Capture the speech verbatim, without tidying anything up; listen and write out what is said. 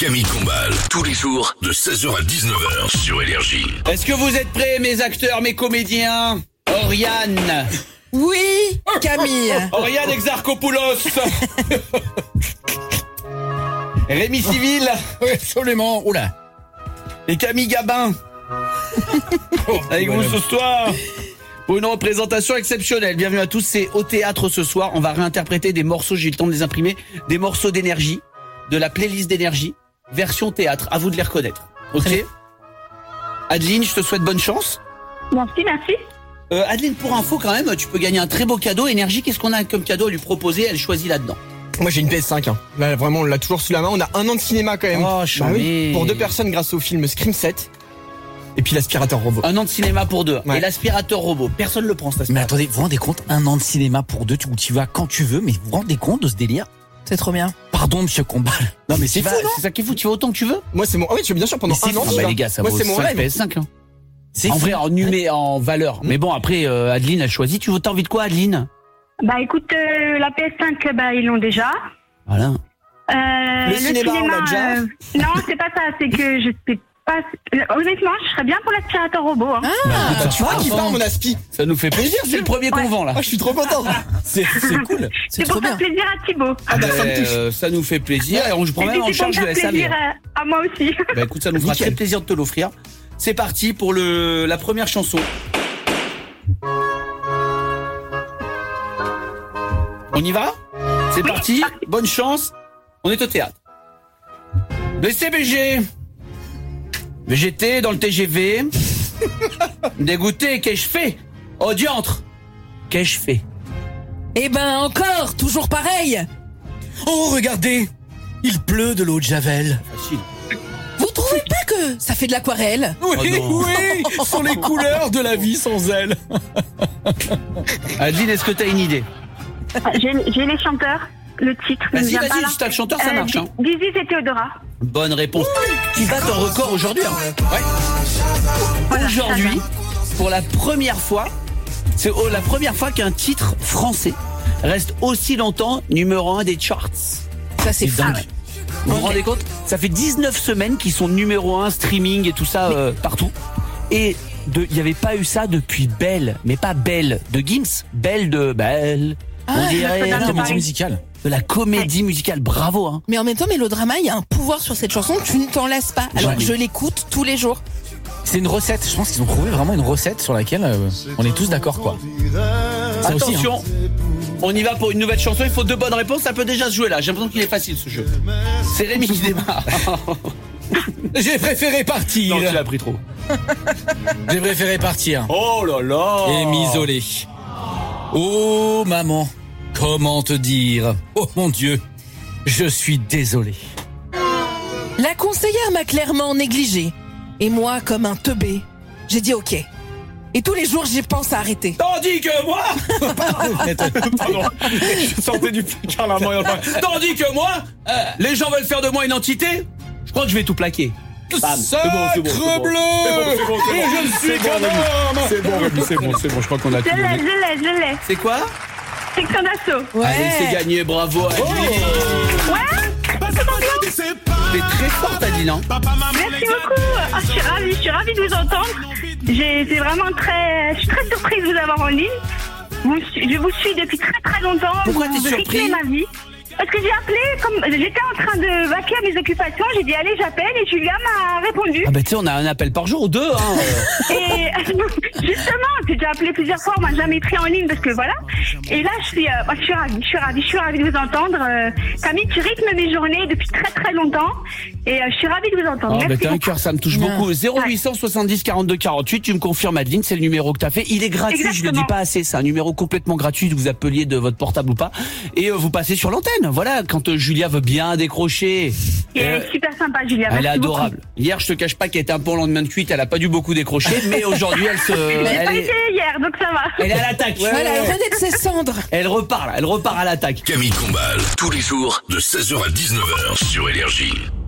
Camille Combal, tous les jours de seize heures à dix-neuf heures sur Énergie. Est-ce que vous êtes prêts, mes acteurs, mes comédiens? Oriane. Oui, Camille. Oriane Exarchopoulos. Rémi Civil. Oui, absolument. Oula. Et Camille Gabin. Avec vous ce soir pour une représentation exceptionnelle. Bienvenue à tous, c'est au théâtre ce soir. On va réinterpréter des morceaux, j'ai eu le temps de les imprimer, des morceaux d'énergie, de la playlist d'énergie, version théâtre. À vous de les reconnaître. Ok. Adeline, je te souhaite bonne chance. Merci, merci. Euh, Adeline, pour info quand même, tu peux gagner un très beau cadeau. Énergie, qu'est-ce qu'on a comme cadeau à lui proposer? Elle choisit là-dedans. Moi j'ai une P S cinq, hein. Là vraiment on l'a toujours sous la main. On a un an de cinéma quand même. Oh, bah oui, pour deux personnes grâce au film Scream sept. Et puis l'aspirateur robot. Un an de cinéma pour deux. Ouais. Et l'aspirateur robot. Personne ne le prend, cet aspirateur. Mais attendez, vous vous rendez compte, un an de cinéma pour deux, tu, tu vas quand tu veux, mais vous vous rendez compte de ce délire? C'est trop bien. Pardon, monsieur Combal. Non mais c'est Tu fou, vas- non? C'est ça qui est fou, tu vas autant que tu veux. Moi c'est mon. Ah oui, tu veux bien sûr pendant Mais c'est un an. fou. tu Ah bah, vas. les gars, ça Moi vaut c'est mon cinq rêve. P S cinq. Hein. C'est En fou. vrai, en numé, en valeur. Mais bon, après, euh, Adeline a choisi. Tu as envie de quoi, Adeline? Bah écoute, euh, la P S cinq, bah ils l'ont déjà. Voilà. Euh, Le cinéma, on l'a déjà. euh, non, c'est pas ça, c'est que je sais pas. Honnêtement, je serais bien pour l'aspirateur robot. Hein. Bah, tu vois qui part mon aspi. Ça nous fait plaisir, c'est le premier qu'on Ouais. vend là. Ah, je suis trop content. C'est c'est cool. C'est trop pour faire bien. plaisir à Thibaut. Ah bah ça me Euh, touche. ça nous fait plaisir et on je prends Et même en puis, c'est pour charge me le faire S A V. plaisir à, à moi aussi. Bah écoute, ça nous fera Nickel. très plaisir de te l'offrir. C'est parti pour le la première chanson. On y va? C'est parti. Bonne chance. On est au théâtre. B C B G. V G T dans le T G V. Dégoûté, qu'ai-je fait? Oh diantre. Qu'ai-je fait? Eh ben encore, toujours pareil. Oh, regardez, il pleut de l'eau de Javel. Facile. Vous trouvez pas que ça fait de l'aquarelle? Oui, Oh non. oui, sont les couleurs de la vie sans elle. Adeline, est-ce que t'as une idée? J'ai j'ai les chanteurs, le titre. ne Vas-y, vient pas, vas-y, là. si t'as le chanteur, ça Euh, marche. Hein. Dizzy et Théodora. Bonne réponse. Qui bat ton record aujourd'hui. Hein. Voilà, Aujourd'hui, ça pour la première fois, c'est oh, la première fois qu'un titre français reste aussi longtemps numéro un des charts. Ça c'est fou. dingue. Vous vous Ok. rendez compte? Ça fait dix-neuf semaines qu'ils sont numéro un streaming et tout ça euh, partout. Et de- il n'y avait pas eu ça depuis Belle, mais pas Belle de Gims, Belle de Belle. On Ah, dirait la de Comédie musicale. la comédie musicale. Bravo. Hein. Mais en même temps, Mélodrama, il y a un pouvoir sur cette chanson, tu ne t'en lasses pas. Alors Ouais. je l'écoute tous les jours. C'est une recette. Je pense qu'ils ont trouvé vraiment une recette sur laquelle euh, on est tous d'accord, quoi. Ça aussi, hein. Attention, on y va pour une nouvelle chanson. Il faut deux bonnes réponses. Ça peut déjà se jouer là. J'ai l'impression qu'il est facile ce jeu. C'est Rémi qui démarre. J'ai préféré partir. Non, tu l'as pris trop. J'ai préféré partir. Oh là là. Et m'isoler. Oh maman, comment te dire? Oh mon Dieu, je suis désolé. La conseillère m'a clairement négligée. Et moi, comme un teubé, j'ai dit ok. Et tous les jours, j'y pense à arrêter. Tandis que moi. Pardon. Je sortais du placard la main. Tandis que moi, euh, les gens veulent faire de moi une entité. Je crois que je vais tout plaquer. Bam. C'est bon, c'est bon, c'est bon. Sacre bleu. C'est bon, c'est bon, Et je ne suis c'est bon, qu'un Rémi. homme. C'est bon, Rémi, c'est bon, c'est bon. Je crois qu'on a tout Je l'ai, donné. je l'ai, je l'ai. C'est quoi? Section d'assaut. Ouais. Allez, c'est gagné, bravo Adeline. T'es très forte Adeline, hein. Merci beaucoup. Ah, je suis ravie, je suis ravie de vous entendre. J'ai, c'est vraiment très, je suis très surprise de vous avoir en ligne. Vous- je vous suis depuis très très longtemps. Pourquoi Vous t'es rythmez surpris? ma vie. Parce que j'ai appelé, comme j'étais en train de vaquer à mes occupations, j'ai dit allez j'appelle et Julia m'a répondu. Ah bah tu sais, on a un appel par jour ou deux, hein. Et justement, j'ai déjà appelé plusieurs fois, on m'a jamais pris en ligne parce que voilà. Et là, je suis, euh, bah, je suis ravie, je suis ravie, je suis ravie de vous entendre. Euh, Camille, tu rythmes mes journées depuis très très longtemps et euh, je suis ravie de vous entendre. Oh, bah Merci t'as un beaucoup. cœur, ça me touche Ouais. beaucoup. zéro huit cent soixante-dix quarante-deux quarante-huit, tu me confirmes Adeline, c'est le numéro que t'as fait. Il est gratuit, je le dis Exactement. pas assez, c'est un numéro complètement gratuit, vous appeliez de votre portable ou pas. Et euh, vous passez sur l'antenne, voilà, quand euh, Julia veut bien décrocher. Et Euh, elle est super sympa, Julia. Elle est Merci beaucoup. adorable. Hier, je te cache pas qu'elle était un peu en lendemain de cuite, elle a pas dû beaucoup décrocher, mais aujourd'hui, elle se... J'ai Elle pas est, été hier, donc ça va. elle est à l'attaque. Voilà, elle renaît de ses cendres. Elle repart là, elle repart à l'attaque. Camille Combal, tous les jours de seize heures à dix-neuf heures sur Énergie.